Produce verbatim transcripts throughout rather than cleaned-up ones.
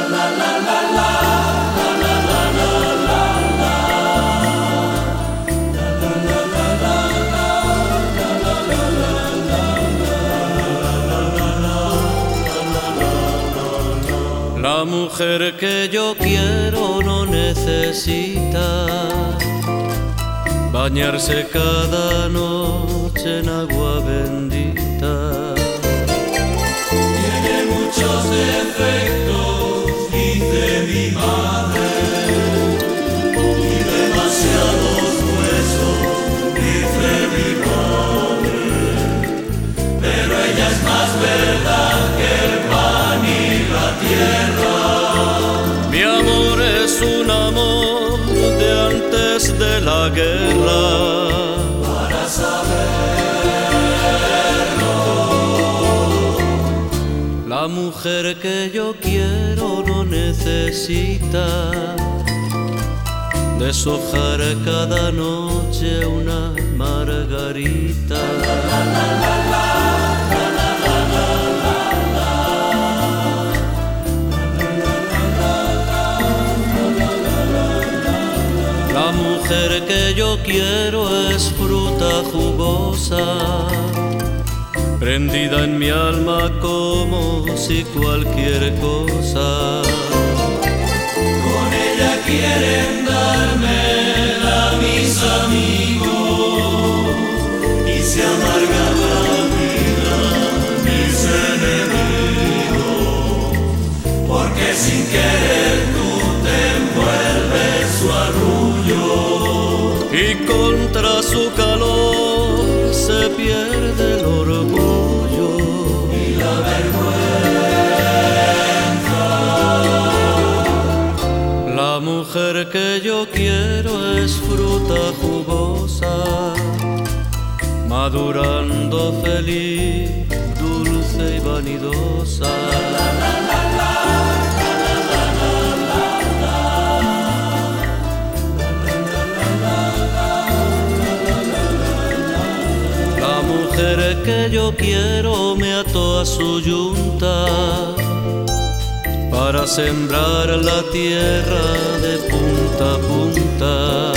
La mujer que yo quiero no necesita bañarse cada noche en agua bendita. Tiene muchos defectos, dice mi madre, y demasiados huesos, dice mi padre, pero ella es más verdad que el pan y la tierra. Mi amor es un amor de antes de la guerra. Para saberlo, la mujer que yo quiero no necesita deshojar cada noche una margarita. La mujer que yo quiero es fruta jugosa, prendida en mi alma como si cualquier cosa. con ella quieren dármela mis amigos y se amarga la vida mis enemigos, porque sin querer tú te envuelves su arrullo Y contra su calor se pierde el orgullo y la vergüenza. La mujer que yo quiero es fruta jugosa, madurando feliz, dulce y vanidosa. La mujer que yo quiero me ató a su yunta para sembrar la tierra de punta a punta.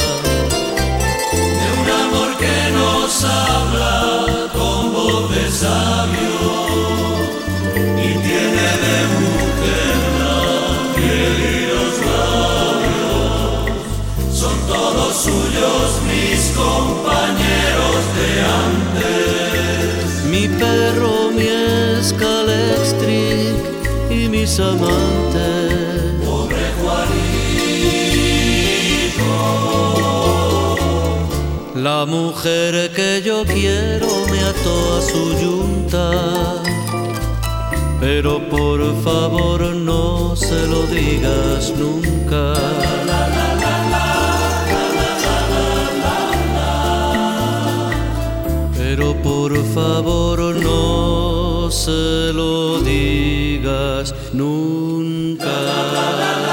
De un amor que nos habla con voz de sabio y tiene de mujer la piel y los labios. Son todos suyos mis compañeros de antes, Mi perro, mi escalextric y mis amantes. pobre Juanito. La mujer que yo quiero me ató a su yunta, pero por favor no se lo digas nunca. Pero por favor no se lo digas nunca.